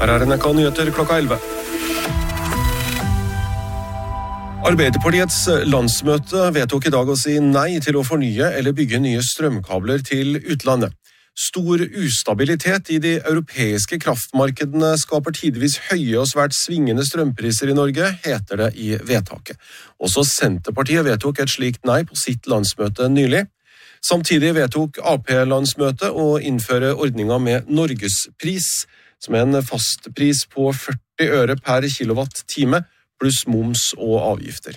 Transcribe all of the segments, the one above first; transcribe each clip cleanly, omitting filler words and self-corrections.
Her NRK Nyheter klokka 11. Arbeiderpartiets landsmøte vedtok I dag å si nei til å fornye eller bygge nye strømkabler til utlandet. Stor ustabilitet I de europeiske kraftmarkedene skaper tidvis høye og svært svingende strømpriser I Norge, heter det I vedtaket. Også Senterpartiet vedtok et slikt nei på sitt landsmøte nylig. Samtidig vedtok AP-landsmøtet å innføre ordninga med Norgespris, som en fastpris på 40 øre per kilowatt-time, pluss moms og avgifter.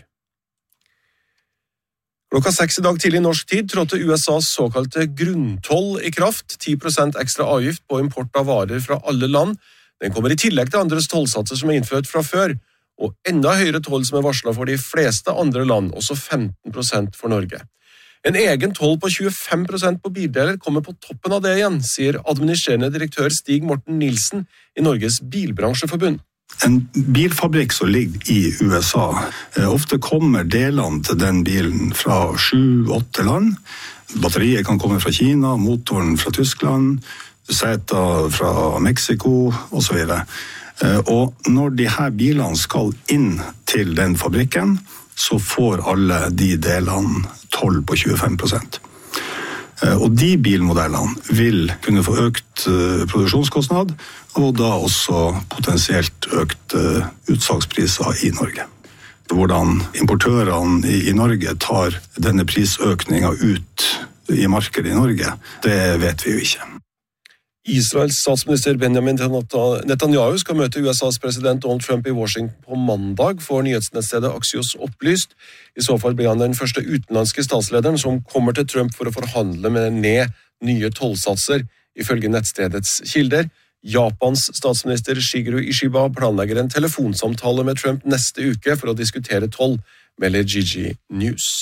Klokka 6 I dag tidlig norsk tid trådte USAs såkalte grunntoll I kraft, 10% ekstra avgift på import av varer fra alle land. Den kommer I tillegg til andres tollsatser som innført fra før, og enda høyere toll som varslet for de fleste andre land, også 15% for Norge. En egen toll på 25% på bildeler kommer på toppen av det igjen, sier administrerende direktør Stig Morten Nilsen I Norges Bilbransjeforbund. En bilfabrikk som ligger I USA, ofte kommer delene til den bilen fra 7-8 land. Batteriet kan komme fra Kina, motoren fra Tyskland, seter fra Mexico og så videre. Og når de her bilene skal inn til den fabrikken, så får alle de delene toll på 25%. Og de bilmodellene vil kunne få økt produksjonskostnad, og da også potensielt økt utsalgspriser I Norge. Hvordan importørene I Norge tar denne prisøkningen ut I markedet I Norge, det vet vi jo ikke. Israels statsminister Benjamin Netanyahu skal møte USAs president Donald Trump I Washington på mandag, får nyhetsnettstedet Axios opplyst. I så fall blir han den første utenlandske statslederen som kommer til Trump for å forhandle med ned nye tollsatser, ifølge nettstedets kilder. Japans statsminister Shigeru Ishiba planlegger en telefonsamtale med Trump neste uke for å diskutere toll, melder GG News.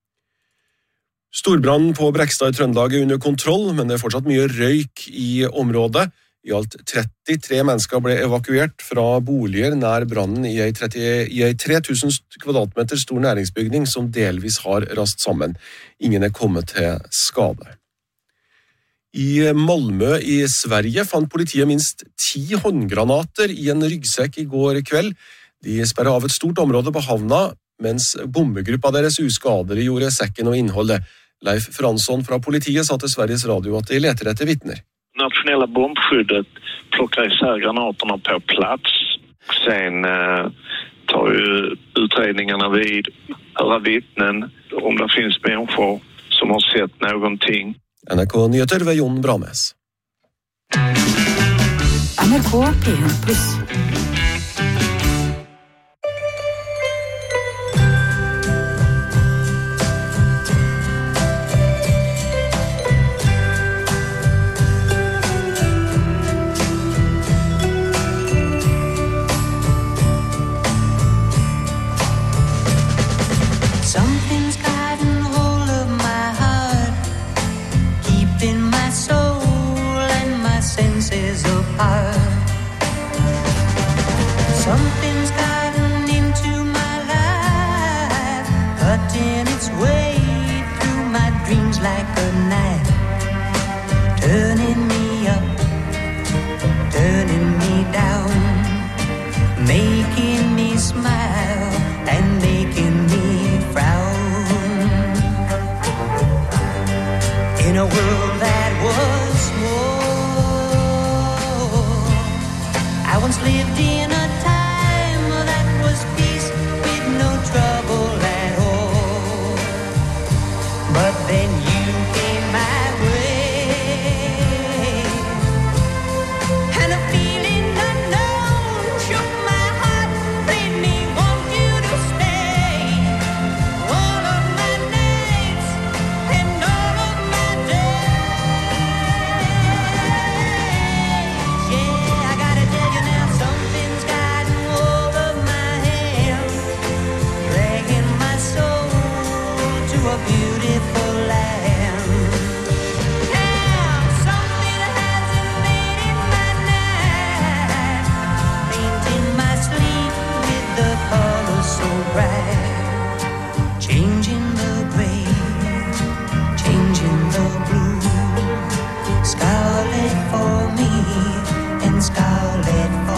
Storbrannen på Brekstad I Trøndelag under kontroll, men det fortsatt mye røyk I området. I alt 33 mennesker ble evakuert fra boliger nær brannen I en 3000 kvadratmeter stor næringsbygning som delvis har rast sammen. Ingen kommet til skade. I Malmö I Sverige fant politiet minst 10 håndgranater I en ryggsekk I går kveld. De sperret av et stort område på havna, mens bombegruppa deres uskadeliggjorde sekken og innholdet. Leif Fransson fra politiet sa til Sveriges Radio at de leter etter vittner. Nationella bombskyddet plockar isär granaterna på plats. Sen tar ju utredningarna vid, höra vittnen om det finns människor som har sett någonting. NRK Nyheter ved Jon Branes. NRK P1+. Scarlet for me and scarlet for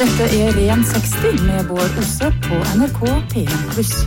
Dette Ren 60 med Bård Osse på NRK P1+.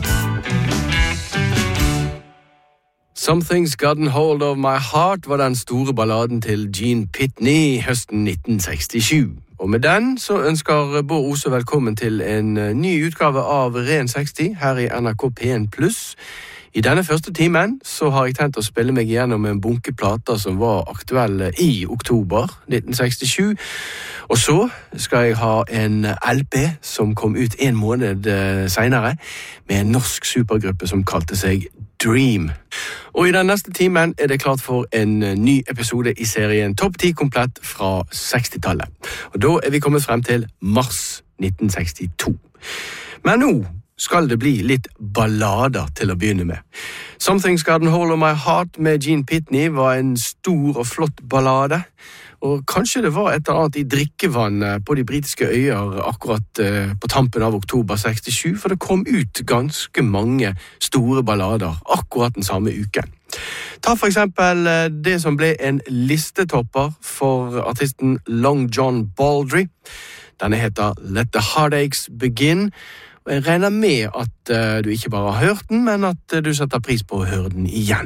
Something's Gotten Hold of My Heart var den store balladen til Gene Pitney høsten 1967. Og med den så ønsker Bård Osse velkommen til en ny utgave av Ren 60 her i NRK P1+. I denne første timen så har jeg tenkt å spille meg gjennom en bunke plater som var aktuelle i oktober 1967. Og så skal jeg ha en LP som kom ut en måned senere med en norsk supergruppe som kalte seg Dream. Og i den neste timen er det klart for en ny episode i serien Topp 10 komplett fra 60-tallet. Og da er vi kommet frem til mars 1962. Men nå skal det bli litt ballader til å begynne med. Something's Gotten Hold of My Heart med Gene Pitney var en stor og flott ballade, og kanskje det var et eller annet i drikkevannet på de britiske øyer akkurat på tampen av oktober 67, for det kom ut ganske mange store ballader akkurat den samme uken. Ta for eksempel det som ble en listetopper for artisten Long John Baldry. Denne heter Let the Heartaches Begin, og jeg regner med at du ikke bare har hørt den, men at du setter pris på å høre den igjen.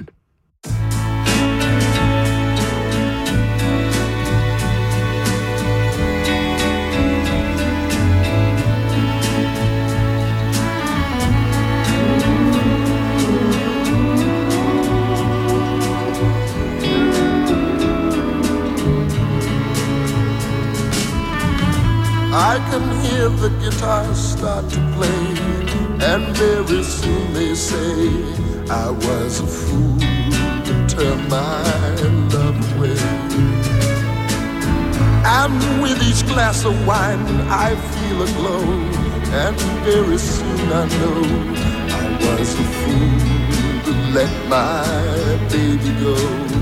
I can hear the guitar start to play, and very soon they say I was a fool to turn my love away. And with each glass of wine I feel a glow, and very soon I know I was a fool to let my baby go.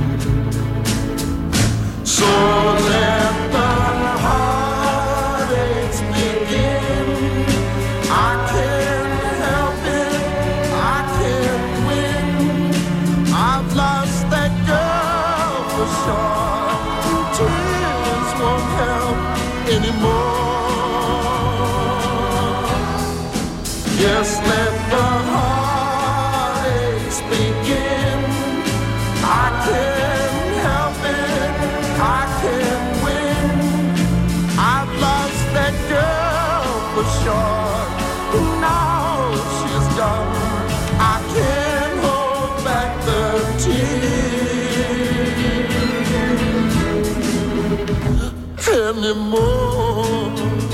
So let the heartaches begin. I can't help it, I can't win. I've lost that girl for sure. Tears won't help anymore. Yes, let the heartaches begin. I can't help it, I can't win. I've lost that girl for sure. Now she's gone, I can't hold back the tears anymore.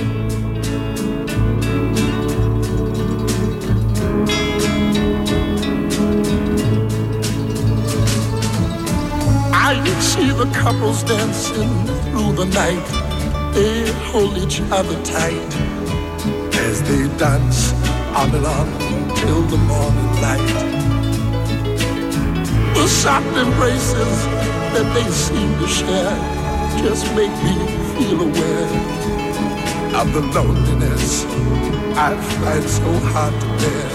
I see the couples dancing through the night. They hold each other tight as they dance on and on till the morning light. The soft embraces that they seem to share just make me feel aware of the loneliness I find so hard to bear.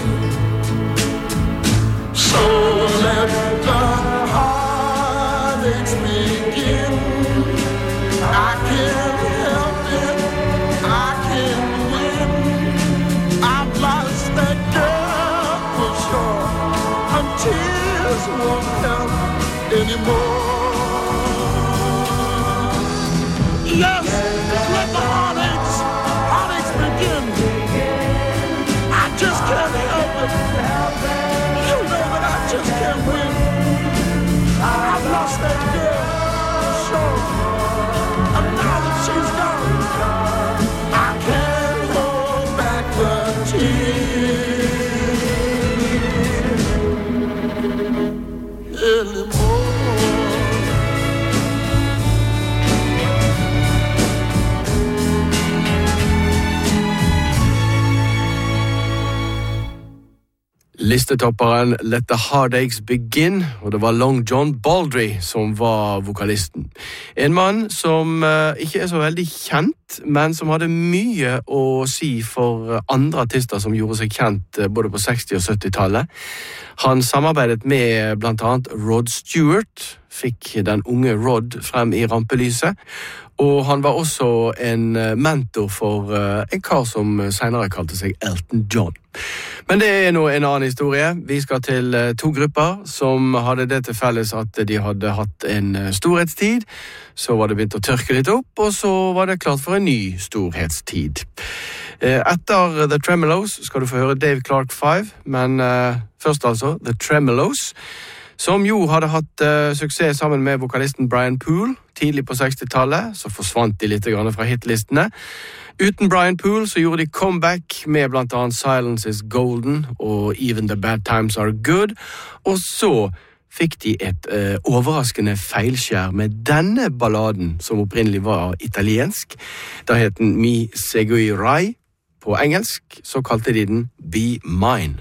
So let the heartaches begin. I can't help it, I can't win. I've lost that girl for sure, and tears won't help anymore. Yes, let the heartaches begin. I just can't help it. You know that I just can't win. I've lost that girl, sure. And now that she's gone, I can't hold back the tears anymore. Listetopperen Let the Heartaches Begin, og det var Long John Baldry som var vokalisten. En mann som ikke så veldig kjent, men som hadde mye å si for andre artister som gjorde seg kjent både på 60- og 70-tallet. Han samarbeidet med blant annet Rod Stewart, fikk den unge Rod frem i rampelyset, og han var også en mentor for en kar som senere kalte seg Elton John. Men det nå en annen historie. Vi skal til to grupper som hadde det til felles at de hadde hatt en storhetstid, så var det begynt å tørke litt opp, og så var det klart for en ny storhetstid. Etter The Tremeloes skal du få høre Dave Clark 5, men først altså The Tremeloes, som jo hadde hatt suksess sammen med vokalisten Brian Poole tidlig på 60-tallet, så forsvant de litt fra hitlistene. Uten Brian Poole så gjorde de comeback med blant annet Silence is Golden og Even the Bad Times Are Good, og så fikk de et overraskende feilskjær med denne balladen som opprinnelig var italiensk. Da het den Mi Seguirai. På engelsk så kalte de den Be Mine.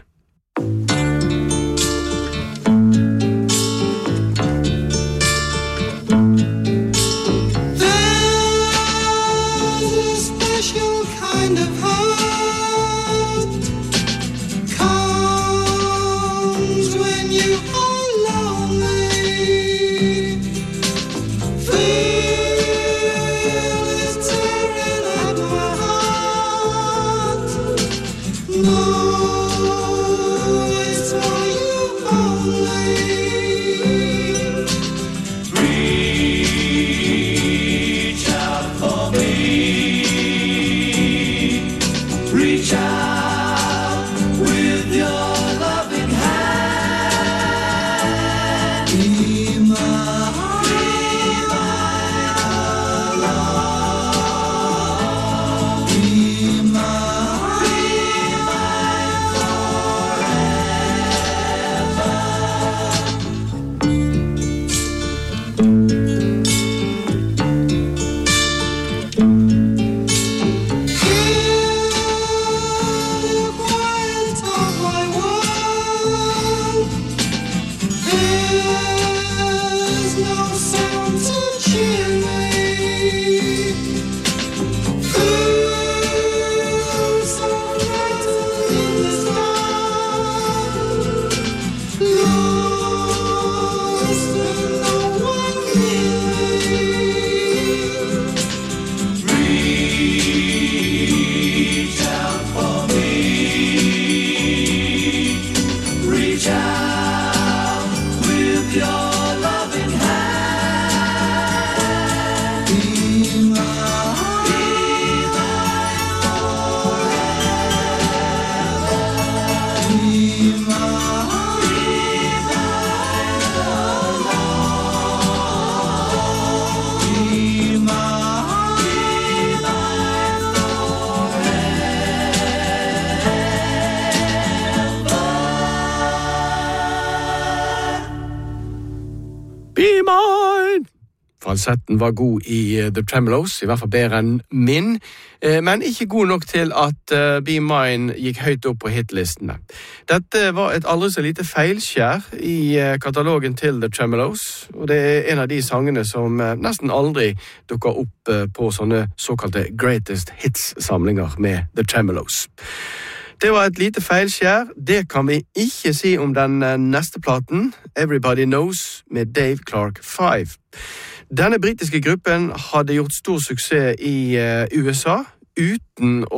Falsetten var god i The Tremeloes, i hvert fall bedre enn min, men ikke god nok til at Be Mine gikk høyt opp på hitlistene. Dette var et aldri så lite feilskjær i katalogen til The Tremeloes, og det en av de sangene som nesten aldri dukker opp på sånne såkalte Greatest Hits-samlinger med The Tremeloes. Det var et lite feilskjær, det kan vi ikke si om den neste platen, Everybody Knows, med Dave Clark 5. Denne britiske gruppen hadde gjort stor suksess i USA, uten å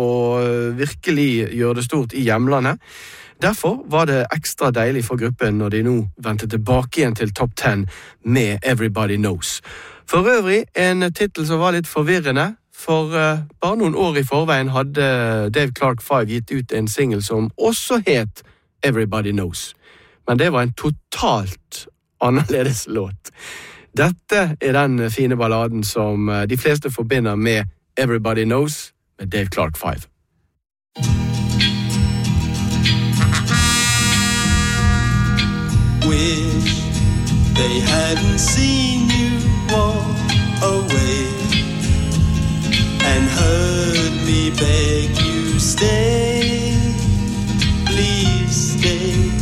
virkelig gjøre det stort i hjemlandet. Derfor var det ekstra deilig for gruppen når de nå vendte tilbake igjen til Top 10 med Everybody Knows. For øvrig en titel som var litt forvirrende, for bare noen år i forveien hadde Dave Clark 5 gitt ut en single som også het Everybody Knows. Men det var en totalt annerledes låt. Dette den fine balladen som de fleste forbinder med Everybody Knows med Dave Clark 5. Wish they hadn't seen you walk away and heard me beg you stay, please stay.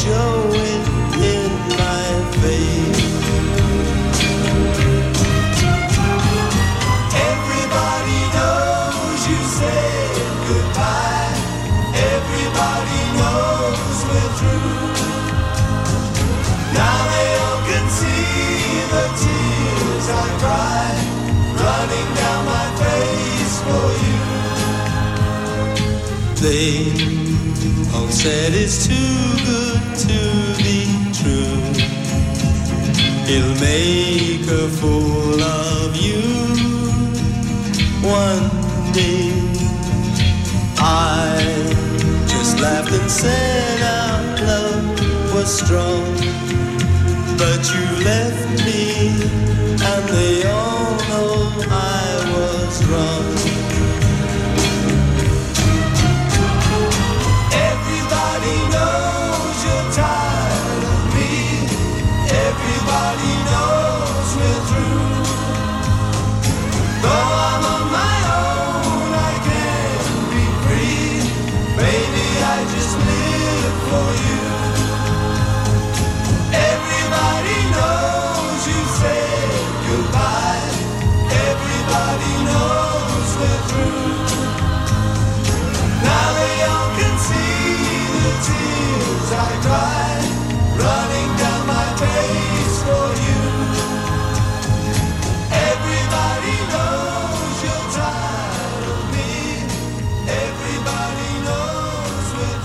showing in my face. Everybody knows you said goodbye. Everybody knows we're through. Now they all can see the tears I cry, running down my face for you. They all said it's too good to be true. He'll make a fool of you one day. I just laughed and said our love was strong, but you left me and they all know I was wrong. Everybody knows you're tired of me. Everybody knows we're through. Though I'm on my own, I can't be free. Baby, I just live for you. Everybody knows you said goodbye. Everybody knows we're through. Now they all can see the tears I cry, running down my face for you. Everybody knows you're tired of me. Everybody knows we're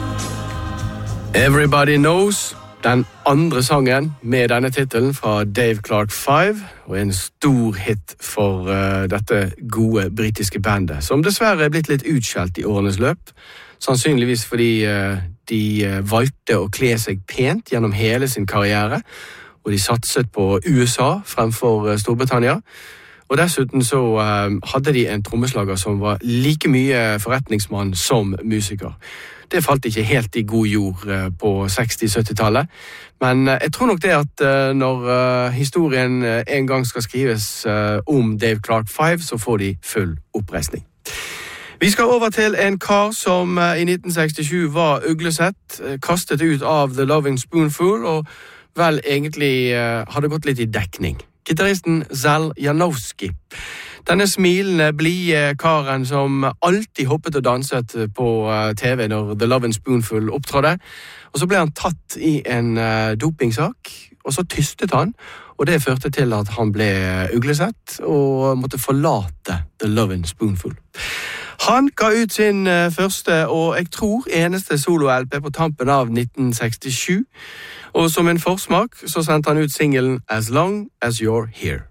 through. Everybody Knows, den andre sangen med denne titelen fra Dave Clark 5, og en stor hit for dette gode britiske bandet, som dessverre er blitt litt utskjelt i årenes løp, sannsynligvis fordi de valgte å kle seg pent gjennom hele sin karriere, og de satset på USA fremfor Storbritannia. Og dessuten så hadde de en trommeslager som var like mye forretningsmann som musiker. Det falt ikke helt i god jord på 60-70-tallet, men jeg tror nok det at når historien en gang skal skrives om Dave Clark 5, så får de full oppreisning. Vi skal over til en kar som i 1967 var uglesett, kastet ut av The Loving Spoonful, og vel egentlig hadde gått litt i dekning. Gitaristen Zal Janowski. Denne smilende, blide karen som alltid hoppet og danset på TV når The Lovin' Spoonful opptrådde. Og så ble han tatt i en dopingsak, og så tystet han, og det førte til at han ble uglesett og måtte forlate The Lovin' Spoonful. Han ga ut sin første og jeg tror eneste solo-LP på tampen av 1967, og som en forsmak så sendte han ut singelen As Long As You're Here.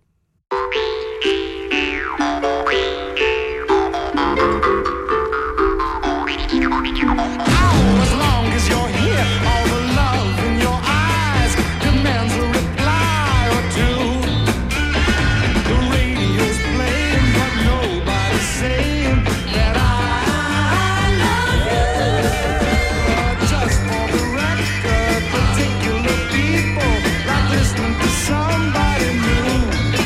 Somebody new.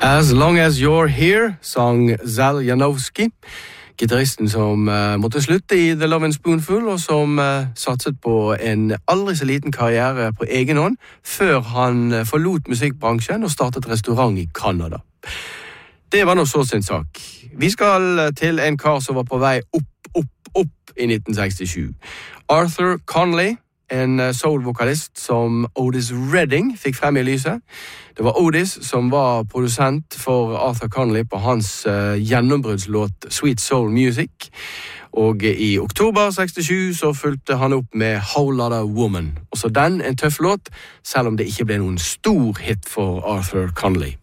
As Long As You're Here, sang Zal Janowski, gitaristen som måtte slutte i The Lovin' Spoonful, og som satset på en aldri så liten karriere på egen hånd, før han forlot musikkbransjen og startet restaurant i Kanada. Det var nå så sin sak. Vi skal til en kar som var på vei opp i 1967. Arthur Conley, en soul-vokalist som Otis Redding fikk frem i lyset. Det var Otis som var produsent for Arthur Conley på hans gjennombruddslåt Sweet Soul Music. Og i oktober 67 så fulgte han opp med Whole Lotta Woman. Også den en tøff låt, selv om det ikke ble noen stor hit for Arthur Conley.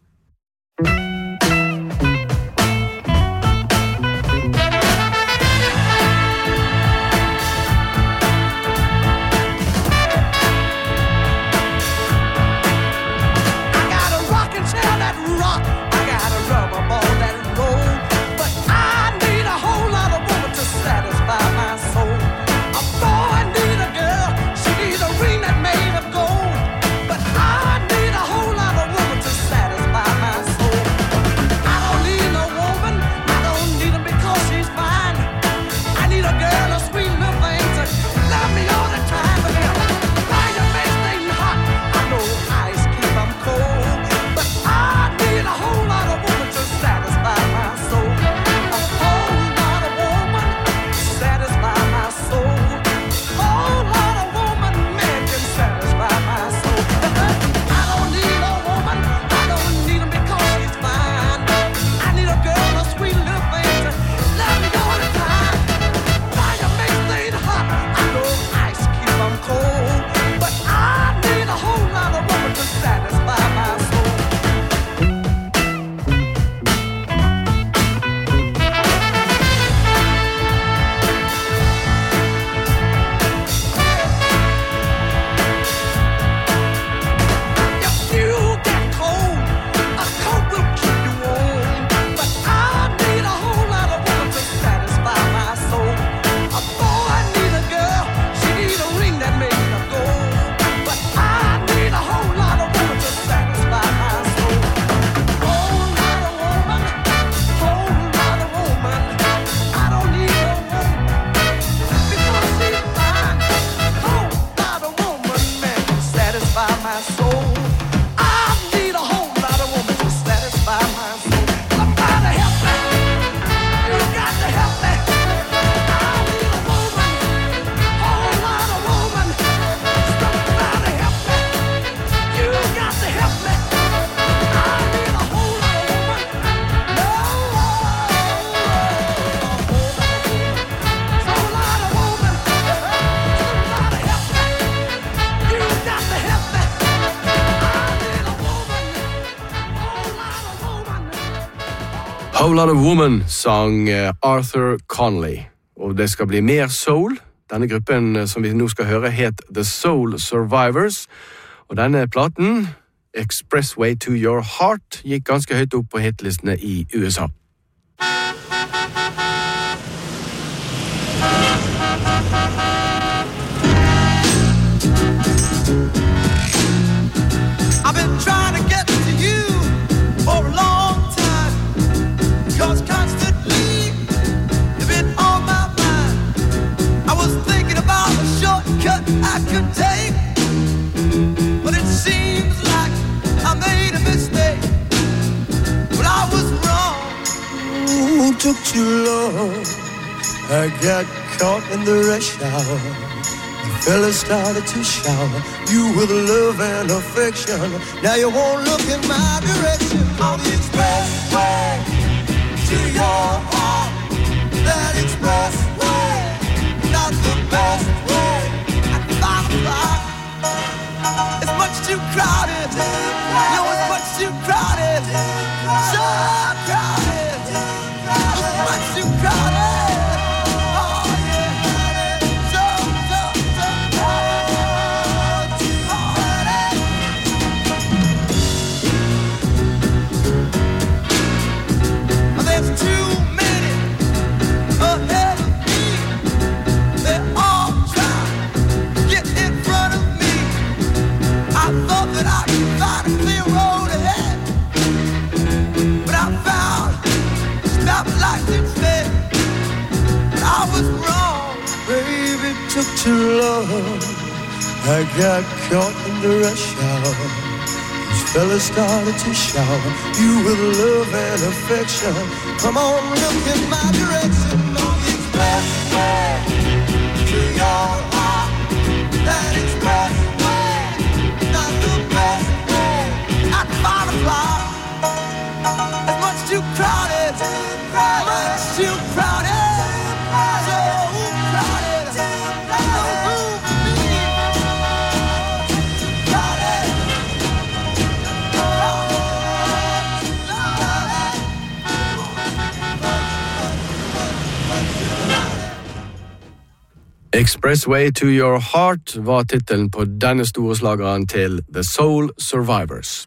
Whole Lotta Woman sang Arthur Conley, og det skal bli mer soul. Denne gruppen som vi nå skal høre het The Soul Survivors, og denne platen, Expressway to Your Heart, gikk ganske høyt opp på hitlistene i USA. I've been trying to get to you for a long time, because constantly you've been on my mind. I was thinking about a shortcut I could take, but it seems like I made a mistake. But I was wrong. Ooh, took too long. I got caught in the rush hour. The fella started to shower you with love and affection. Now you won't look in my direction. On the expressway to your heart. That expressway, not the best way. At 5 o'clock, it's much too crowded. No, it's much too crowded. So crowded. It's much too crowded. I thought that I could find to love. I got caught in the rush hour. These fellas started to shower you with love and affection. Come on, look in my direction. On the expressway to your heart. That expressway, not the best way. I'd find a fly. It's much too crowded. Much too crowded. So crowded. No room for me. Crowded. Expressway to your heart var titelen på denne store slageren til The Soul Survivors.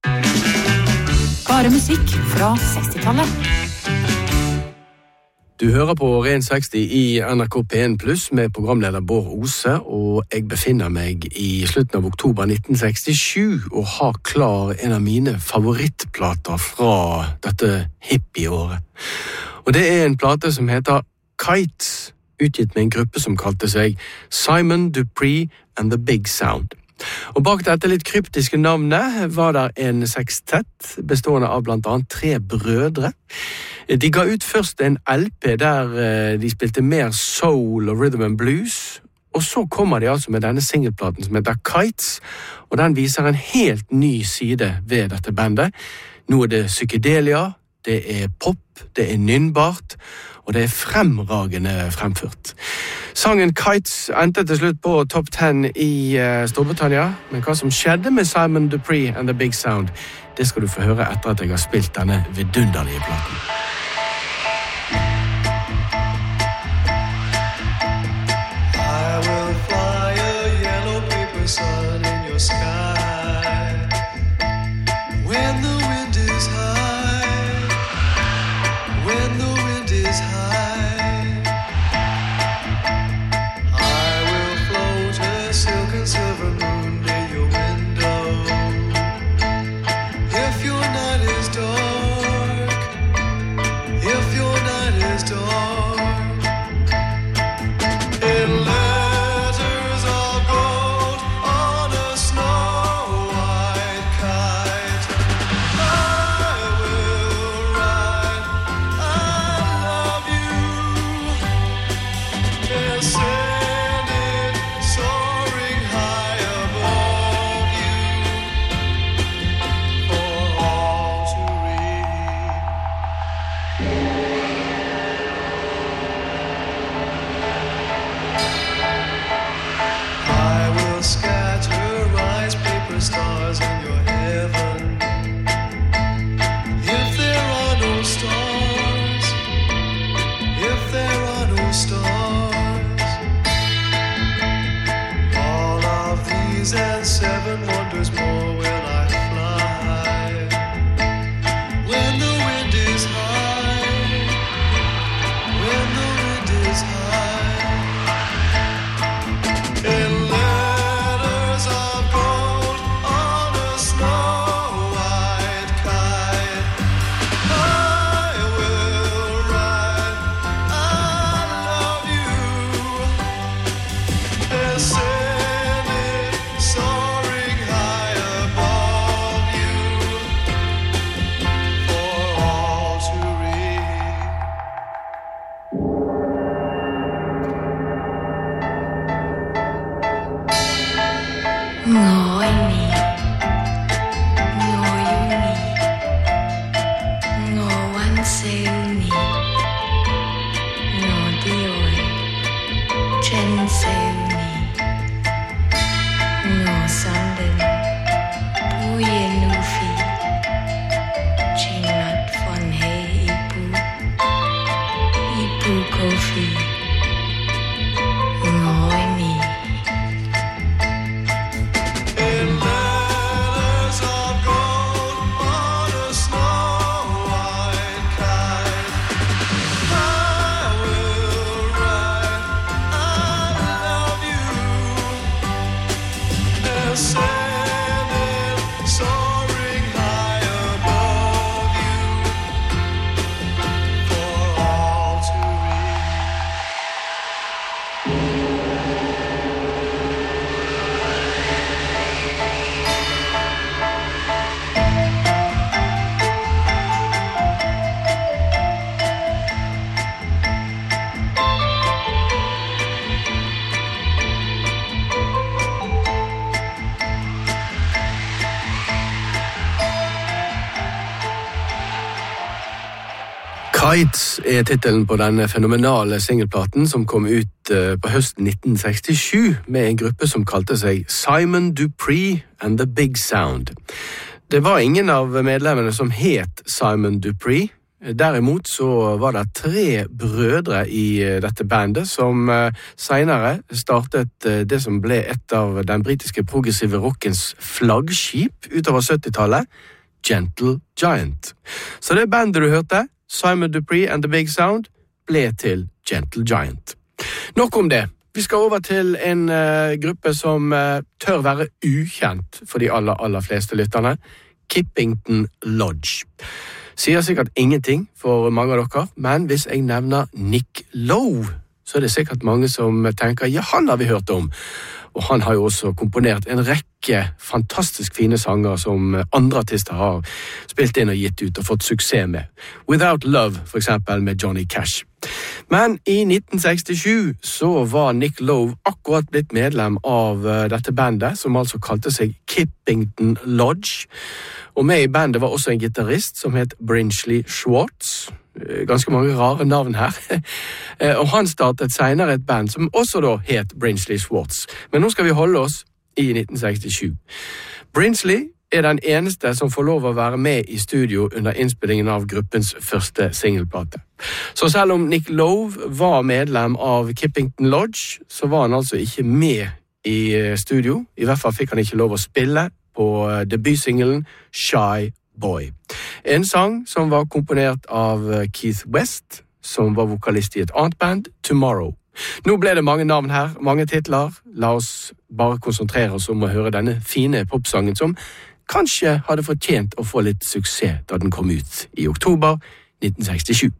Bare musikk fra 60-tallet. Du hører på Ren 60 i NRK P1+ med programleder Bård Ose, og jeg befinner meg i slutten av oktober 1967 og har klar en av mine favorittplater fra dette hippieåret. Og det er en plate som heter Kites, utgitt med en gruppe som kalte seg Simon Dupree and the Big Sound. Og bak dette litt kryptiske navnet var der en sekstett bestående av blant annet 3 brødre. De ga ut først en LP der de spilte mer soul og rhythm and blues, og så kommer de altså med denne singleplaten som heter Kites, og den viser en helt ny side ved dette bandet. Nå er det psykedelia, det er pop, det er nynnbart, og det er fremragende fremført. Sangen Kites endte til slutt på top 10 i Storbritannia, men hva som skjedde med Simon Dupree and the Big Sound, det skal du få høre etter at jeg har spilt denne vidunderlige platen. I will fly a yellow paper sun in your sky. When the wind is high, when the wind is high, I will float a silk and silver moon near your window. If your night is dark, Lights titelen på denne fenomenale singelplaten som kom ut på høsten 1967 med en gruppe som kalte seg Simon Dupree and the Big Sound. Det var ingen av medlemmene som het Simon Dupree. Derimot så var det 3 brødre i dette bandet som senere startet det som ble et av den britiske progressive rockens flaggskip utover 70-tallet, Gentle Giant. Så det bandet du hørte, Simon Dupree and the Big Sound, ble til Gentle Giant. Nok om det. Vi skal over til en gruppe som tør være ukjent for de aller fleste lytterne. Kippington Lodge. Sier sikkert ingenting for mange av dere, men hvis jeg nevner Nick Lowe, så er det sikkert mange som tenker, ja, han har vi hørt om. Og han har jo også komponert en rekke fantastisk fine sanger som andre artister har spilt inn og gitt ut og fått suksess med. Without Love, for eksempel, med Johnny Cash. Men i 1967 så var Nick Lowe akkurat blitt medlem av dette bandet, som altså kalte seg Kippington Lodge. Og med i bandet var også en gitarrist som het Brinsley Schwartz. Ganske mange rare navn her. Og han startet senere et band som også da het Brinsley Schwartz. Men nå skal vi holde oss i 1967. Brinsley er den eneste som får lov å være med i studio under innspillingen av gruppens første singelplate. Så selv om Nick Lowe var medlem av Kippington Lodge, så var han altså ikke med i studio. I hvert fall fikk han ikke lov å spille på debutsingelen Shy Boy. En sang som var komponert av Keith West, som var vokalist i et annet band, Tomorrow. Nå ble det mange navn her, mange titler. La oss bare konsentrere oss om å høre denne fine popsangen som kanskje hadde fortjent å få litt suksess da den kom ut i oktober 1967.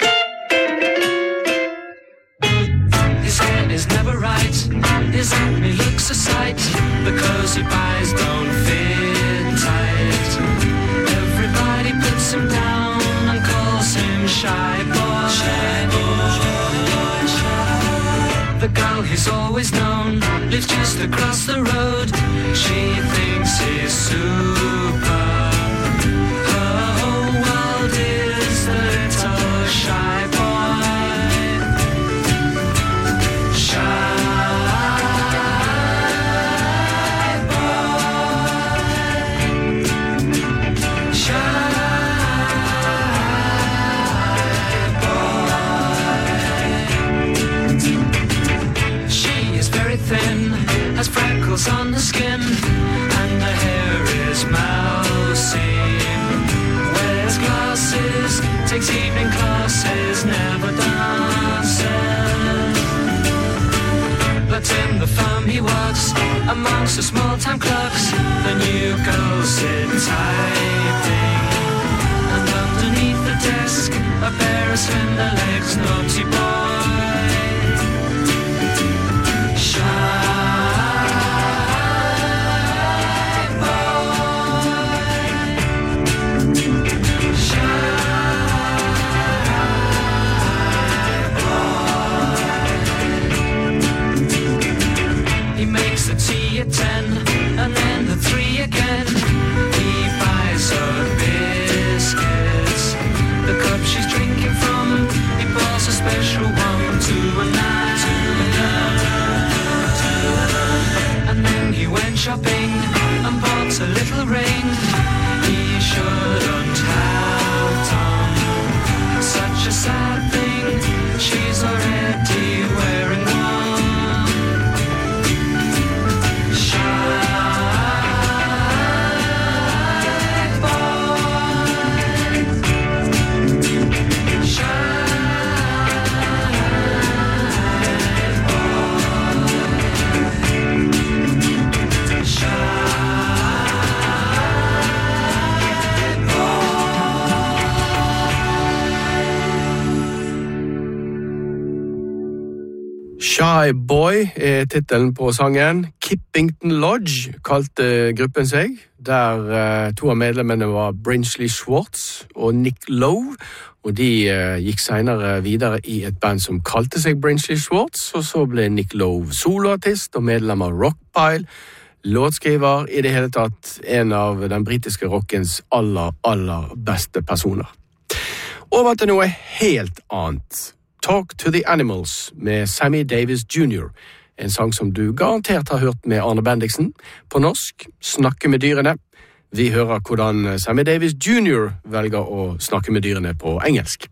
His head is never right, his acne looks a sight, because he buys don't fit tight. Everybody puts him down and calls him Shy Boy. Shy Boy, Shy. The girl he's always known lives just across the road. She thinks he's super. Her whole world is the little Shy Boy. Shy has freckles on the skin, and her hair is mousy. Wears glasses, takes evening classes, never dances. But in the firm he works, amongst the small-time clerks, the new girls sit typing. And underneath the desk, a pair of slender legs, naughty boy. The tea at 10, and then the 3 again. He buys her biscuits. The cup she's drinking from, he pours a special one to a night. And then he went shopping and bought a little ring he shouldn't have done. Such a sad thing, she's already wearing one. Shy Boy er titelen på sangen. Kippington Lodge kalte gruppen seg, der 2 av medlemmene var Brinsley Schwartz og Nick Lowe, og de gikk senere videre i et band som kalte seg Brinsley Schwartz, og så ble Nick Lowe soloartist og medlem av Rockpile, låtskriver, i det hele tatt en av den britiske rockens aller beste personer. Over til noe helt annet. Talk to the Animals med Sammy Davis Jr. En sang som du garantert har hørt med Arne Bendiksen. På norsk, Snakke med dyrene. Vi hører hvordan Sammy Davis Jr. velger å snakke med dyrene på engelsk.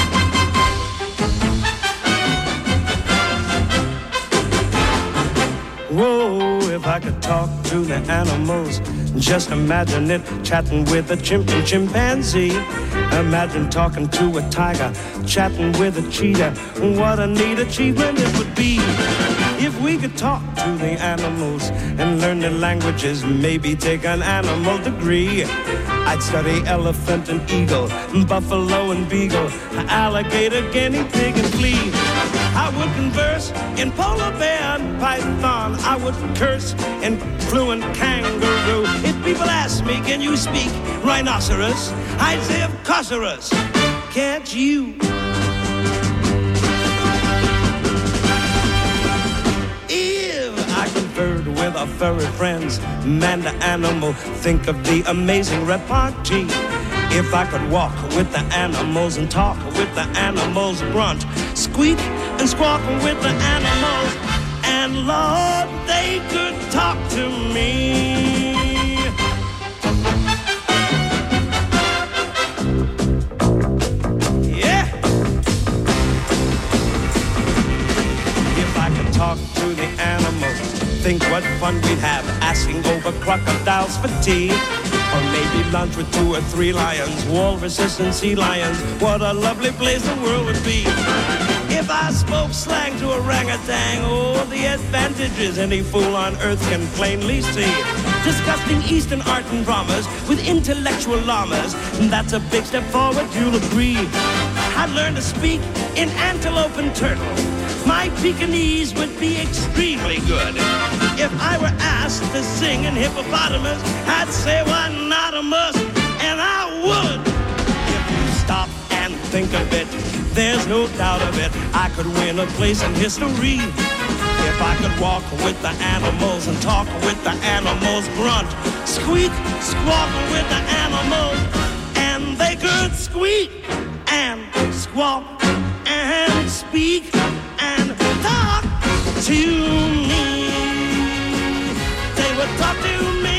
Whoa, if I could talk to the animals, just imagine it, chatting with a chimpanzee. Imagine talking to a tiger, chatting with a cheetah. What a neat achievement it would be if we could talk to the animals and learn their languages, maybe take an animal degree. I'd study elephant and eagle, buffalo and beagle, alligator, guinea pig and flea. I would converse in polar bear and python. I would curse in fluent kangaroo. If people ask me, can you speak rhinoceros? I'd say, of course, can't you? If I conferred with our furry friends, man to animal, think of the amazing repartee. If I could walk with the animals and talk with the animals, grunt, squeak and squawk with the animals, and Lord, they could talk to me. Yeah. If I could talk to the animals, think what fun we'd have asking over crocodiles for tea. Or maybe lunch with 2 or 3 lions, walruses and sea lions. What a lovely place the world would be if I spoke slang to orangutan. Oh, the advantages any fool on earth can plainly see. Discussing Eastern art and dramas with intellectual llamas, that's a big step forward, you'll agree. I'd learn to speak in antelope and turtle. My Pekingese would be extremely good. If I were asked to sing in hippopotamus, I'd say, why not a must? And I would. If you stop and think of it, there's no doubt of it, I could win a place in history. If I could walk with the animals and talk with the animals, grunt, squeak, squawk with the animals, and they could squeak and squawk and speak and talk to me. They would talk to me.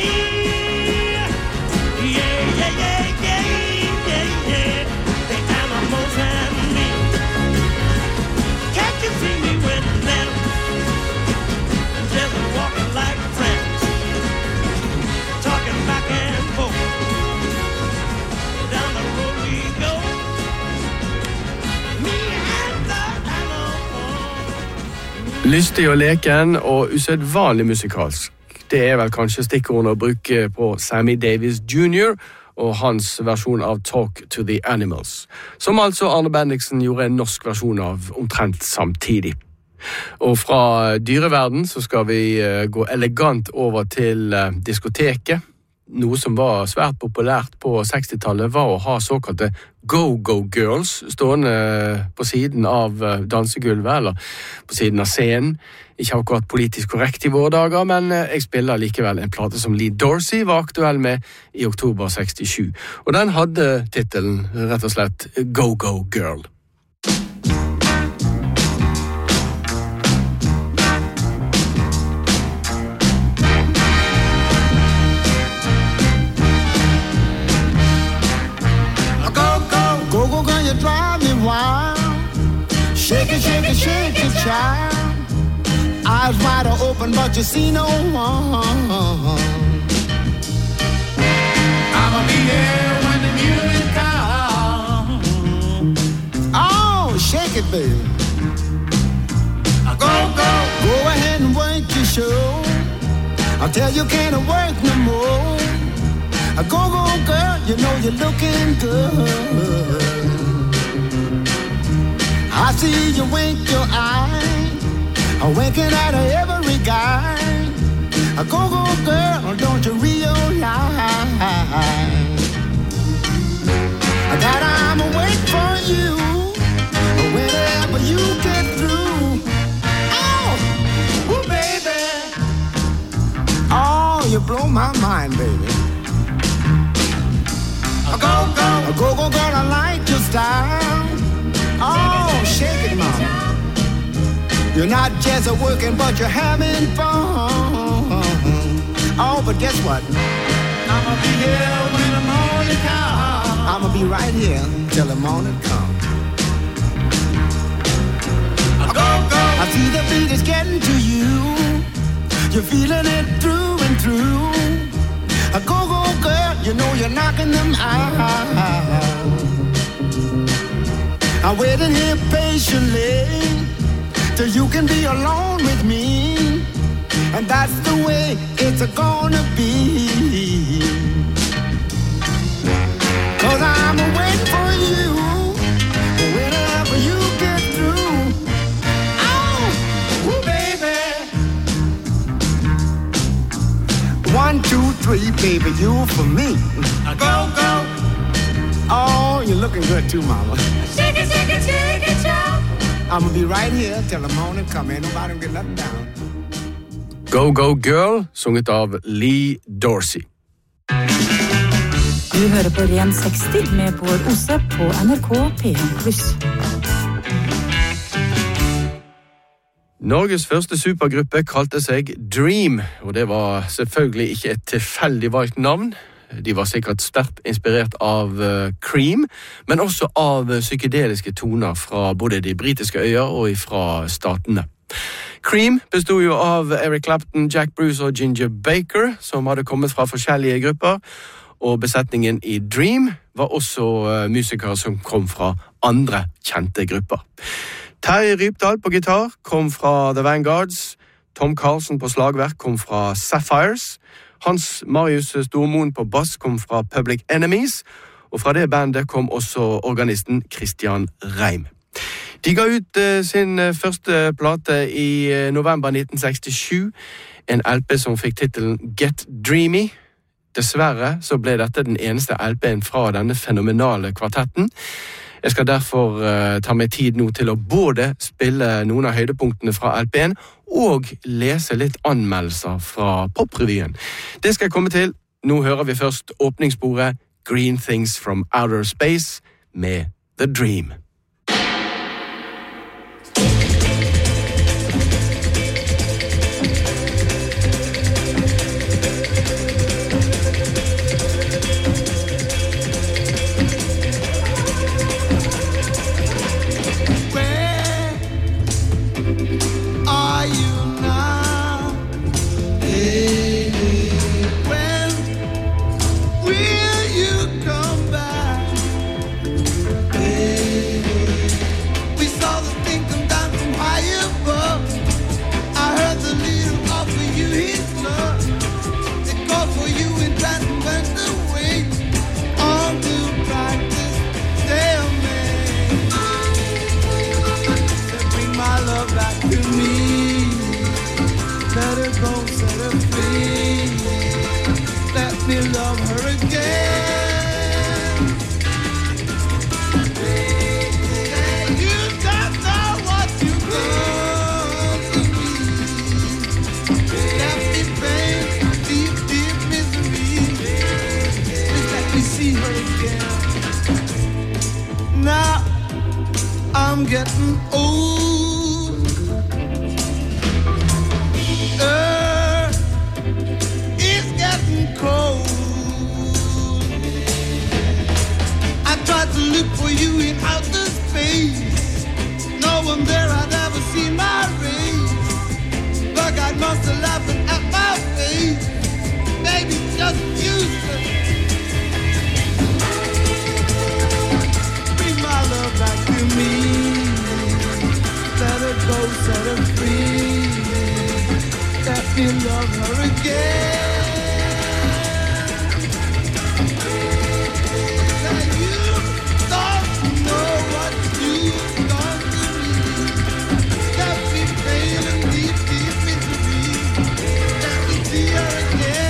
Yeah, yeah, yeah, yeah, yeah, yeah. The animals and me. Can't you see me with them? Just walking like friends, talking back and forth. Down the road we go. Me and the animals. Lystig og leken og usedvanlig musikalsk. Det er vel kanskje stikkordene å bruke på Sammy Davis Jr. og hans versjon av Talk to the Animals, som altså Arne Bendiksen gjorde en norsk versjon av omtrent samtidig. Og fra dyreverden så skal vi gå elegant over til diskoteket. Noe som var svært populært på 60-tallet var å ha såkalte go-go-girls stående på siden av dansegulvet, eller på siden av scenen. Ikke akkurat politisk korrekt i våre dager, men jeg spiller likevel en plate som Lee Dorsey var aktuell med i oktober 67. Og den hadde titelen rett og slett Go-Go-Girl. Go-go girl, you drive me wild. Shake it, shake it, shake it, child. Eyes wide open, but you see no one. I'ma be here when the music comes. Oh, shake it, baby. Go, go, go ahead and work your show. I'll tell you can't work no more. Go, go, girl, you know you're looking good. I see you wink your eye, winking at every guy. Go, go, girl, don't you realize that I'm waiting for you whenever you get through? Oh, ooh, baby. Oh, you blow my mind, baby. Go, go, go, go, girl, I like your style. You're not just working, but you're having fun. Oh, but guess what? I'ma be here when the morning comes. I'ma be right here till the morning comes. Go, go. I see the beat is getting to you. You're feeling it through and through. Go, go, girl, you know you're knocking them out. I'm waiting here patiently till you can be alone with me. And that's the way it's gonna be. 'Cause I'm waiting for you. Whenever you get through. Oh, baby. 1, 2, 3, baby, you for me. Go, go. Oh, you're looking good too, mama. Shake it, shake it, shake it, y'all. I'm gonna be right here till the morning come. Ain't nobody gonna get nothing down. Go Go Girl, sunget av Lee Dorsey. Du hører på Ren 60 med Bård Ose på NRK P1+. Norges første supergruppe kalte seg Dream, og det var selvfølgelig ikke et tilfeldig valgt navn. De var sikkert sterkt inspirert av Cream, men også av psykedeliske toner fra både de britiske øyer og fra statene. Cream bestod jo av Eric Clapton, Jack Bruce og Ginger Baker, som hadde kommet fra forskjellige grupper, og besetningen i Dream var også musikere som kom fra andre kjente grupper. Terje Rypdal på gitar kom fra The Vanguards, Tom Carlsen på slagverk kom fra Sapphires, Hans Marius Stormoen på bass kom fra Public Enemies, og fra det bandet kom også organisten Christian Reim. De ga ut sin første plate i november 1967, en LP som fikk titelen Get Dreamy. Dessverre så ble dette den eneste LP'en fra denne fenomenale kvartetten. Jeg skal derfor ta meg tid nå til å både spille noen av høydepunktene fra LP'en og lese litt anmeldelser fra poprevyen. Det skal jeg komme til. Nå hører vi først åpningssporet Green Things from Outer Space med The Dream. I'm getting old. It's getting cold. I tried to look for you in outer space. No one there I'd ever seen my race. But God must have laughing at my face. Maybe just useless. Bring my love back to me. Let her go, set her free. Let me love her again. Now you don't know what you've done to me. Left me pale in deep, deep misery. Let me see her again.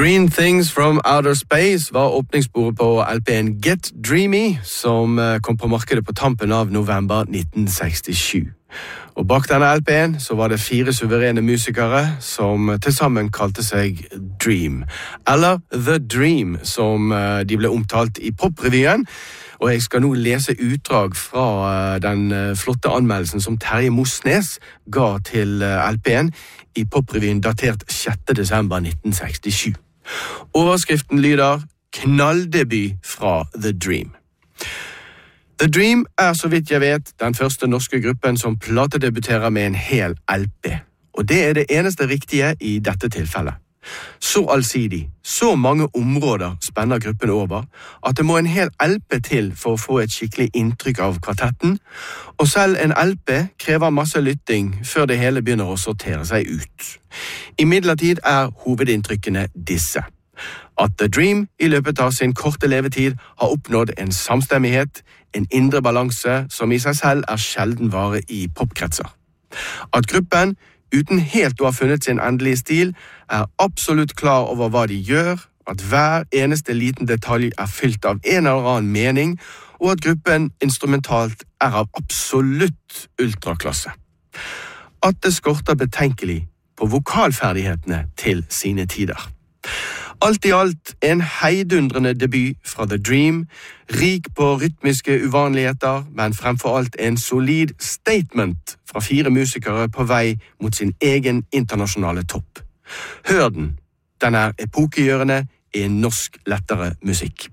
Green Things from Outer Space var åpningssporet på LP'en Get Dreamy, som kom på markedet på tampen av november 1967. Og bak denne LP'en så var det 4 suverene musikere som tilsammen kalte seg Dream, eller The Dream, som de ble omtalt i poprevyen. Og jeg skal nå lese utdrag fra den flotte anmeldelsen som Terje Mosnes ga til LP'en i poprevyen datert 6. desember 1967. Overskriften lyder «Knalldebut fra The Dream». The Dream så vidt jeg vet, den første norske gruppen som platedebuterer med en hel LP. Og det det eneste riktige i dette tilfellet. Så allsidig, så mange områder spenner gruppen over, at det må en hel LP til for å få et skikkelig inntrykk av kvartetten, og selv en LP krever masse lytting før det hele begynner å sortere seg ut. Imidlertid hovedinntrykkene disse. At The Dream i løpet av sin korte levetid har oppnådd en samstemmighet, en indre balanse som i seg selv sjelden vare i popkretser. At gruppen, uten helt å ha funnet sin endelige stil, absolutt klar over hva de gjør, at hver eneste liten detalj fylt av en eller annen mening, og at gruppen instrumentalt av absolutt ultraklasse. At det skorter betenkelig på vokalferdighetene til sine tider. Alt i alt en heidundrende debut fra The Dream, rik på rytmiske uvanligheter, men fremfor alt en solid statement fra 4 musikere på vei mot sin egen internasjonale topp. Hør den, den epokegjørende i norsk lettere musikk.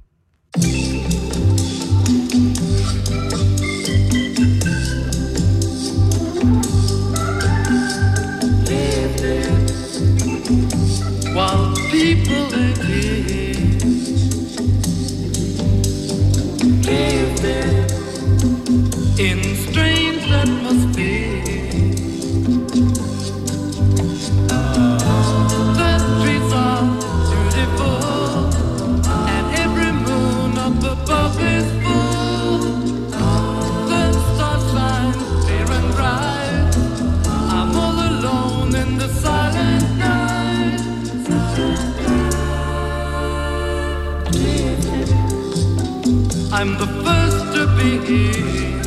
While people live in strange atmosphere, the streets are beautiful, and every moon up above is full. The stars shine clear and bright. I'm all alone in the silent night. I'm the first to be here.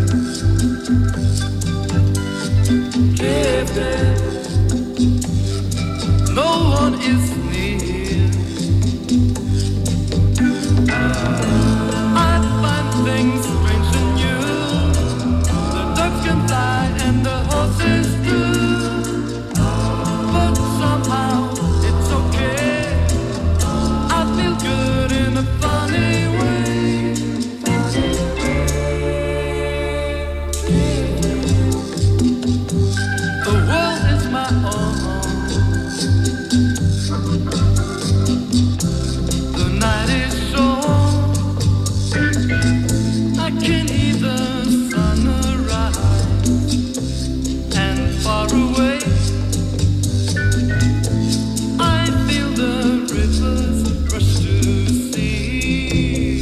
Gifted. No one is near. I find things strange and new. The ducks can fly and the horses too. But somehow it's okay. I feel good in a funny way. The world is my own. The night is short. I can hear the sun arise, and far away I feel the rivers rush to sea.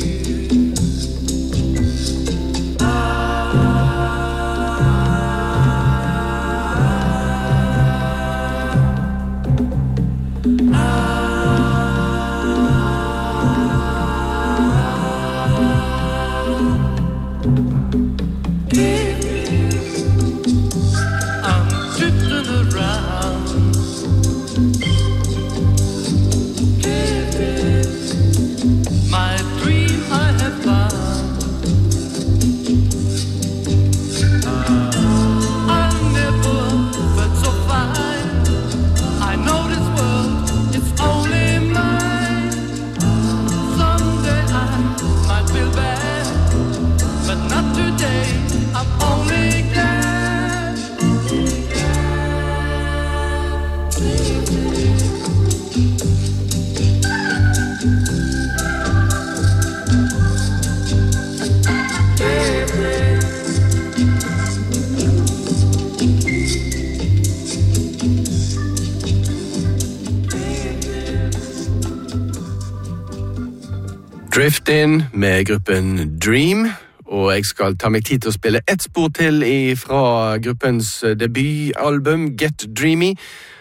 I'm drifting around. My dream I have found. I never felt so fine. I know this world is only mine. Someday I might feel bad, but not today. I'm only glad. Drift In med gruppen Dream, og jeg skal ta meg tid til å spille ett spor til fra gruppens debutalbum Get Dreamy,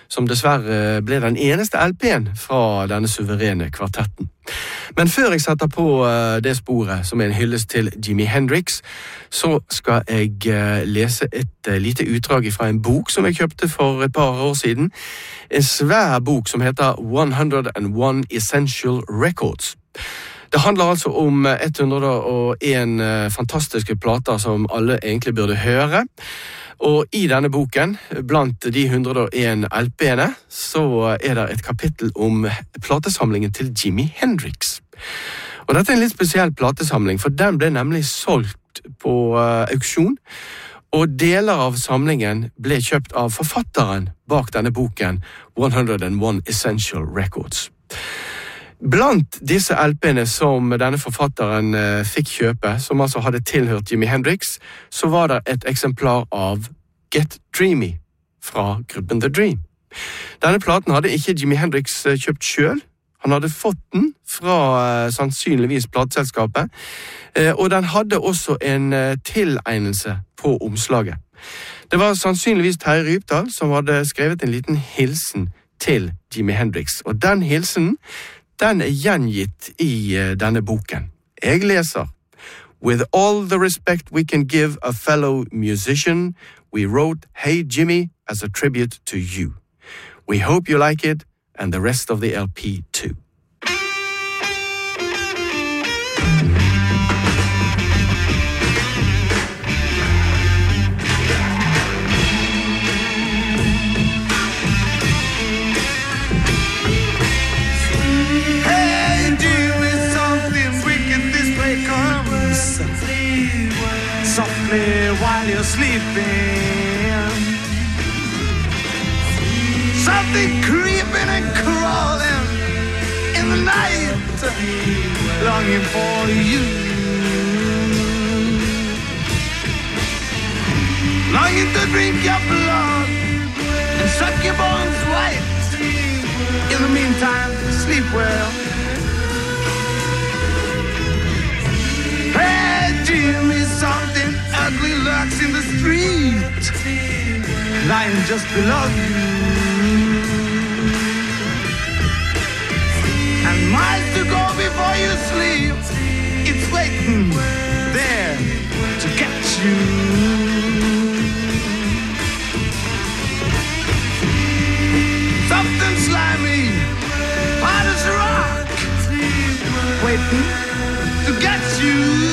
som dessverre ble den eneste LP-en fra denne suverene kvartetten. Men før jeg setter på det sporet, som en hyllest til Jimi Hendrix, så skal jeg lese et lite utdrag fra en bok som jeg kjøpte for et par år siden. En svær bok som heter 101 Essential Records. Det handler altså om 101 fantastiske plater som alle egentlig burde høre. Og i denne boken, blant de 101 LP-ene, så det et kapittel om platesamlingen til Jimi Hendrix. Og dette en litt spesiell platesamling, for den ble nemlig solgt på auksjon, og deler av samlingen ble kjøpt av forfatteren bak denne boken, 101 Essential Records. Blant disse LP-ene som denne forfatteren fikk kjøpe, som altså hadde tilhørt Jimi Hendrix, så var det et eksemplar av Get Dreamy fra gruppen The Dream. Denne platen hadde ikke Jimi Hendrix kjøpt selv. Han hadde fått den fra sannsynligvis plateselskapet, og den hadde også en tilegnelse på omslaget. Det var sannsynligvis Terje Rypdal som hadde skrevet en liten hilsen til Jimi Hendrix, og den hilsenen den gjengitt i denne boken. Jeg leser. With all the respect we can give a fellow musician, we wrote Hey Jimmy as a tribute to you. We hope you like it and the rest of the LP too. While you're sleeping, something creeping and crawling in the night, longing for you, longing to drink your blood and suck your bones white. In the meantime, sleep well. Hey, Jimmy, something ugly lurks in the street, lying just below you, and miles to go before you sleep. It's waiting there to catch you. Something slimy, hard as a rock, waiting to get you.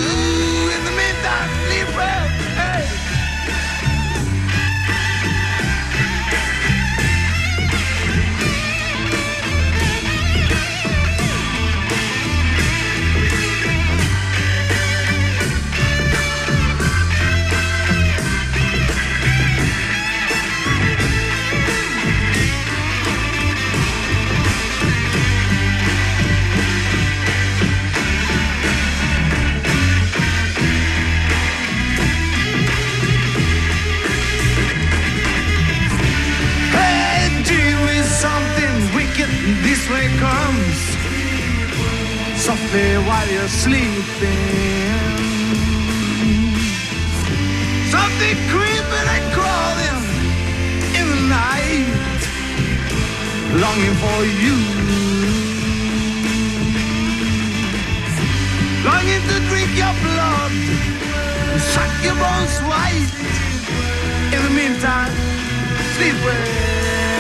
This way comes softly while you're sleeping. Something creeping and crawling in the night, longing for you, longing to drink your blood and suck your bones white. In the meantime, sleep well.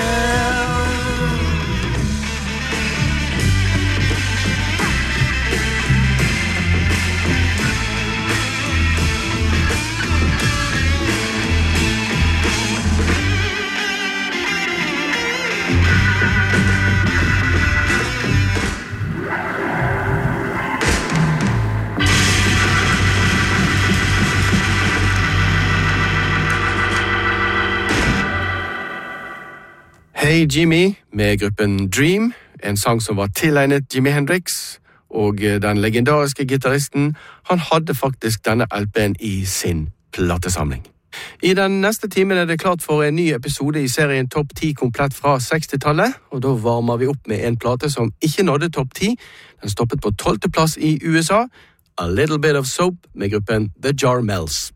Hey Jimmy med gruppen Dream, en sang som var tilegnet Jimi Hendrix, og den legendariske gitaristen, han hadde faktisk denne LP-en i sin platesamling. I den neste timen det klart for en ny episode i serien Topp 10 komplett fra 60-tallet, og da varmer vi opp med en plate som ikke nådde topp 10. Den stoppet på 12. plass i USA, A Little Bit of Soap med gruppen The Jarmels.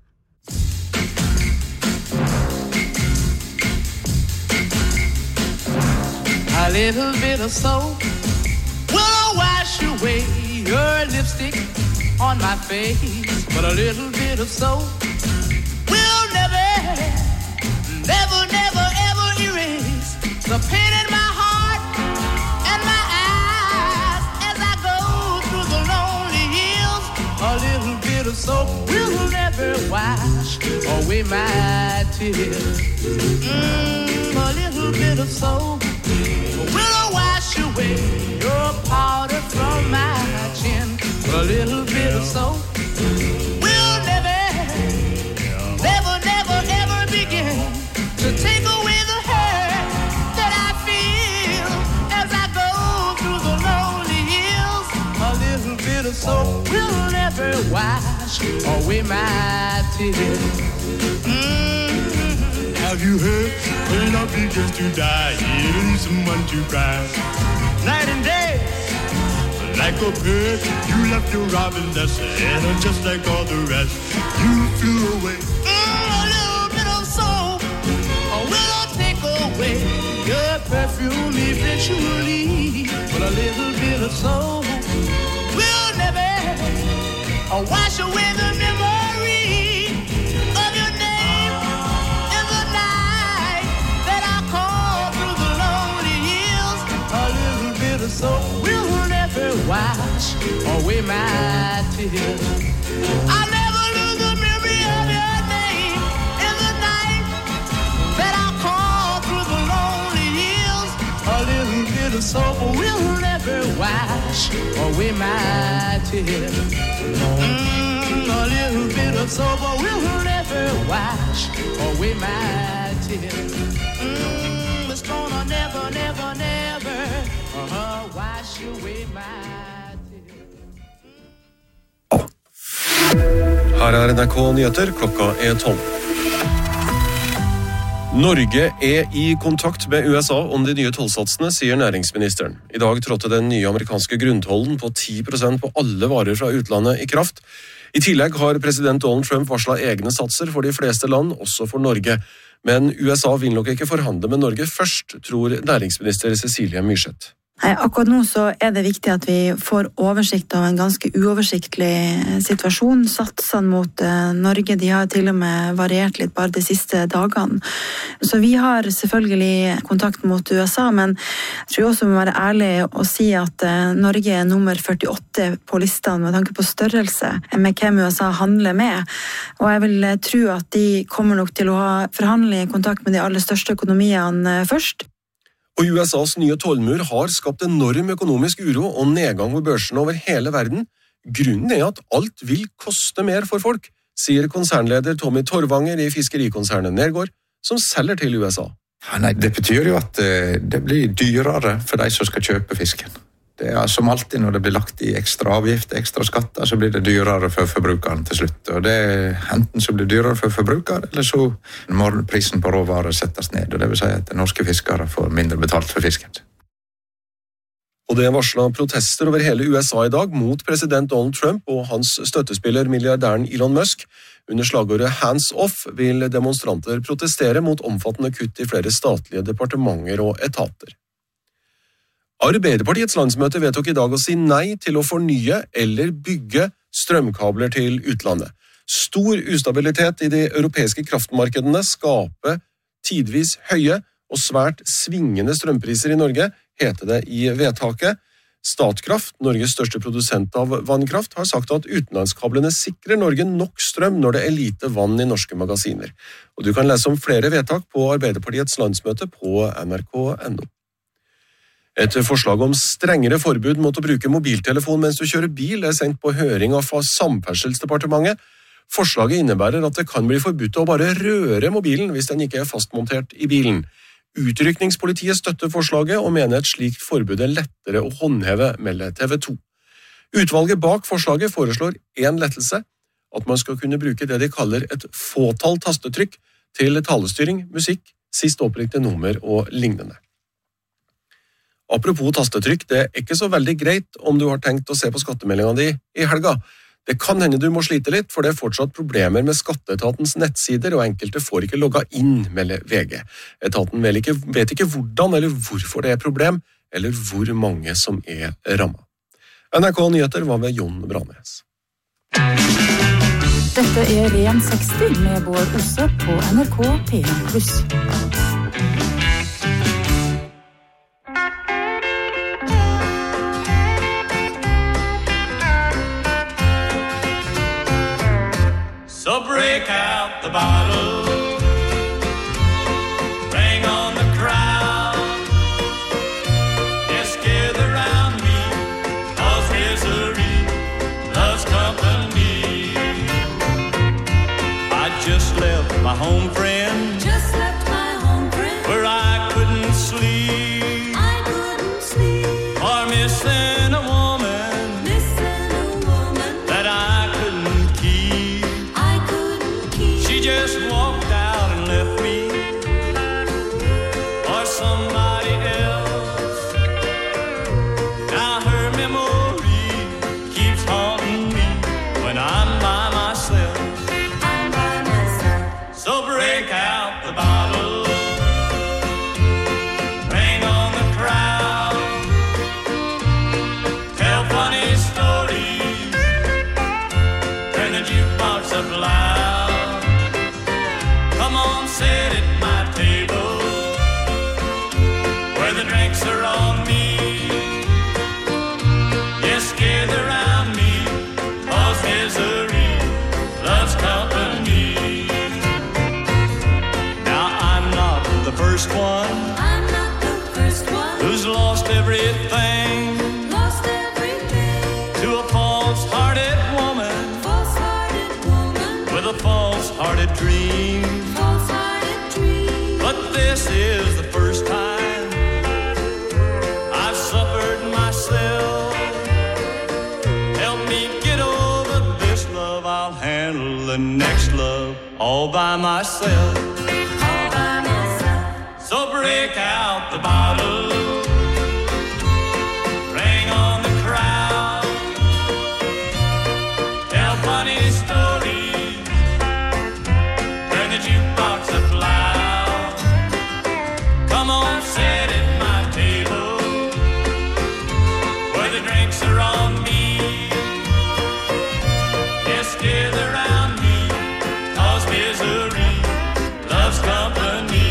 A little bit of soap will wash away your lipstick on my face. But a little bit of soap will never, never, never, ever erase the pain in my heart and my eyes as I go through the lonely hills. A little bit of soap will never wash away my tears. A little bit of soap will wash away your powder from my chin. A little bit of soap will never, never, never, ever begin to take away the hurt that I feel as I go through the lonely hills. A little bit of soap will never wash away my tears. Have you heard? When love begins to die, it needs someone to cry. Night and day, like a bird, you left your robin nest, and just like all the rest, you flew away. A little bit of soap will take away your perfume eventually. But a little bit of soap will never wash away the memory of your name in the night that I call through the lonely hills. A little bit of soap will never wash away my tears. I never lose the memory of your name in the night that I call through the lonely hills. A little bit of soap will never wash away my tears. A little bit of soap will never wash away my tears. It's gonna never, never, never wash away my tears. Her NRK Nyheter, klokka 12. Norge i kontakt med USA om de nye tollsatsene, sier næringsministeren. I dag trådte den nye amerikanske grunntollen på 10% på alle varer fra utlandet i kraft. I tillegg har president Donald Trump varslet egne satser for de fleste land, også for Norge. Men USA vil nok ikke forhandle med Norge først, tror næringsminister Cecilie Myrseth. Akkurat nå så det viktig at vi får oversikt av en ganske uoversiktlig situasjon. Satsene mot Norge, de har til og med variert litt bare de siste dagene. Så vi har selvfølgelig kontakt mot USA, men jeg tror også vi må være ærlige og si at Norge nummer 48 på listene med tanke på størrelse med hvem USA handler med. Og jeg vil tro at de kommer nok til å ha forhandlet i kontakt med de aller største økonomiene først. Og USAs nye tollmur har skapt enorm økonomisk uro og nedgang på børsene over hele verden. Grunnen at alt vil koste mer for folk, sier konsernleder Tommy Torvanger i fiskerikonsernet Nergård, som selger til USA. Nei, det betyr jo at det blir dyrere for de som skal kjøpe fisken. Det som alltid når det blir lagt i ekstra avgift, ekstra skatter, så blir det dyrere for forbrukeren til slutt. Og det enten så blir det dyrere for forbruker, eller så må prisen på råvarer settes ned. Og det vil si at norske fiskere får mindre betalt for fisken. Og det varslet protester over hele USA i dag mot president Donald Trump og hans støttespiller milliardæren Elon Musk. Under slagordet «Hands off» vil demonstranter protestere mot omfattende kutt i flere statlige departementer og etater. Arbeiderpartiets landsmøte vedtok i dag å si nei til å fornye eller bygge strømkabler til utlandet. Stor ustabilitet i de europeiske kraftmarkedene skaper tidvis høye og svært svingende strømpriser i Norge, heter det i vedtaket. Statkraft, Norges største produsent av vannkraft, har sagt at utenlandskablene sikrer Norge nok strøm når det lite vann i norske magasiner. Og du kan lese om flere vedtak på Arbeiderpartiets landsmøte på nrk.no. Et forslag om strengere forbud mot å bruke mobiltelefon mens du kjører bil sendt på høring av Samferdselsdepartementet. Forslaget innebærer at det kan bli forbudt å bare røre mobilen hvis den ikke fastmontert i bilen. Utrykningspolitiet støtter forslaget og mener et slikt forbud lettere å håndheve, melder TV 2. Utvalget bak forslaget foreslår en lettelse, at man skal kunne bruke det de kaller et fåtall tastetrykk til talestyring, musikk, sist oppringte nummer og lignende. Apropos tastetrykk, det ikke så veldig greit om du har tenkt å se på skattemeldingen din i helga. Det kan hende du må slite litt, for det fortsatt problemer med skatteetatens nettsider, og enkelte får ikke logga inn, melder VG. Etaten vet ikke hvordan eller hvorfor det problem, eller hvor mange som rammet. NRK Nyheter var ved Jon Branes. Dette Ren 60 med Bård Osse på NRK P1+. So break out the bottle, bring on the crowd, just gather around me, 'cause misery loves company. I just left my home friend, where I couldn't sleep, or missing a woman that I couldn't keep. She just walked out and left me for somebody else. Now her memory keeps haunting me when I'm by myself. So break out the bottle, bring on the crowd, tell funny stories, turn the jukebox up loud. Come on, sit at my table, where the drinks are on me. Yes, gather around me, 'cause misery loves company. Now I'm not the first one who's lost everything to a false-hearted woman with a false-hearted dream. But this is the first time I've suffered myself. Help me get over this love, I'll handle the next love all by myself. So break out the bottle, bring on the crowd, tell funny stories, turn the jukebox up loud. Come on, sit at my table, where the drinks are on me. Yes, gather around me, 'cause misery loves company.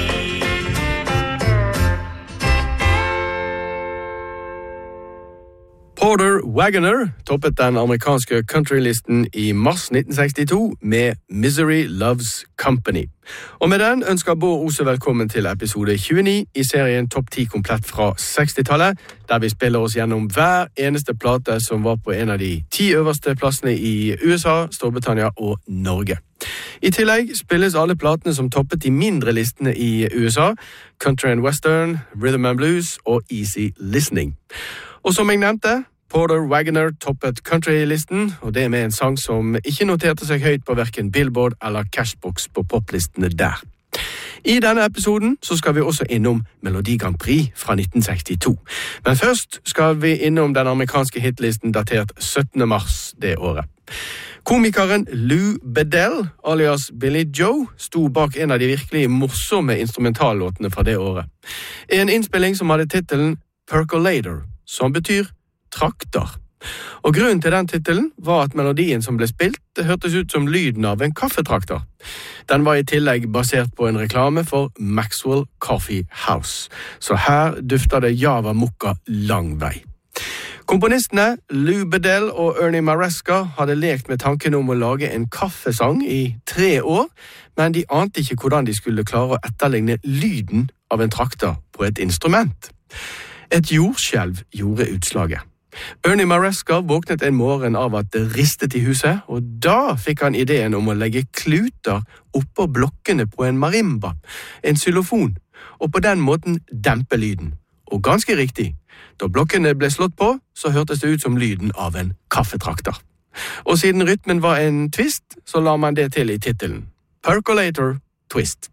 Porter Wagoner toppet den amerikanske countrylisten i mars 1962 med Misery Loves Company. Og med den ønsker Bård Ose velkommen til episode 29 i serien Topp 10 komplett fra 60-tallet, der vi spiller oss gjennom hver eneste plate som var på en av de 10 øverste plassene i USA, Storbritannia og Norge. I tillegg spilles alle platene som toppet de mindre listene i USA, Country and Western, Rhythm and Blues og Easy Listening. Og som jeg nevnte, Porter Wagoner toppet countrylisten, og det med en sang som ikke noterte seg høyt på hverken Billboard eller Cashbox på poplistene der. I denne episoden så skal vi også innom Melodi Grand Prix fra 1962. Men først skal vi innom den amerikanske hitlisten datert 17. mars det året. Komikeren Lou Bedell, alias Billy Joe, sto bak en av de virkelig morsomme instrumentallåtene fra det året. En innspilling som hadde titelen Percolator, som betyr trakter. Og grunnen til den titelen var at melodien som ble spilt hørtes ut som lyden av en kaffetrakter. Den var i tillegg basert på en reklame for Maxwell Coffee House, så her dufter det Java Mokka lang vei. Komponistene Lou Bedell og Ernie Maresca hadde lekt med tanken om å lage en kaffesang i 3 år, men de ante ikke hvordan de skulle klare å etterligne lyden av en trakter på et instrument. Et jordskjelv gjorde utslaget. Ernie Maresca våknet en morgen av at det ristet i huset, og da fikk han ideen om å legge kluter oppå blokkene på en marimba, en xylofon, og på den måten dempe lyden. Og ganske riktig, da blokkene ble slått på, så hørtes det ut som lyden av en kaffetrakter. Og siden rytmen var en twist, så la man det til i titelen. Percolator Twist.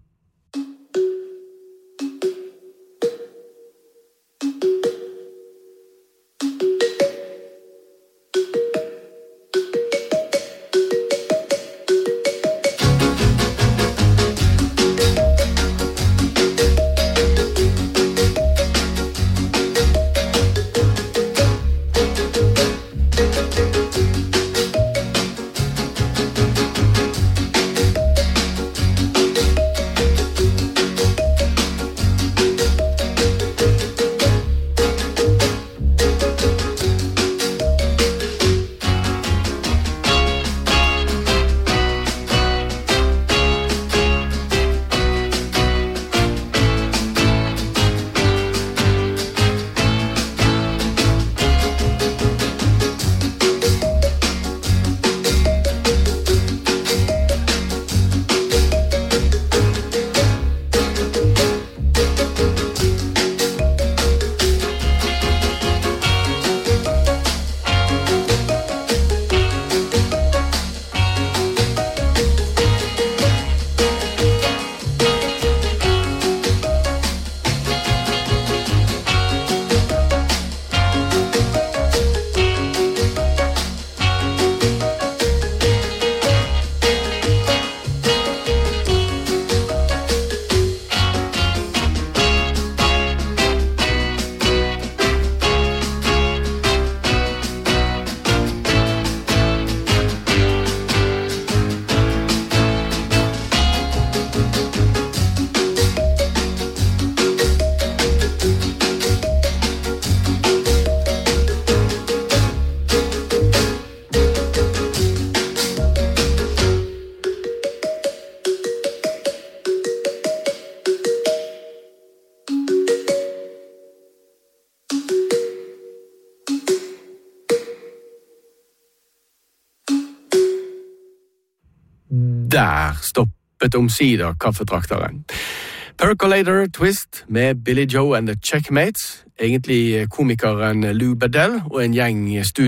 der stoppet omsider kaffetrakteren. Percolator Twist med Billy Joe and the Checkmates, egentlig komikeren Lou Bedell og en gjeng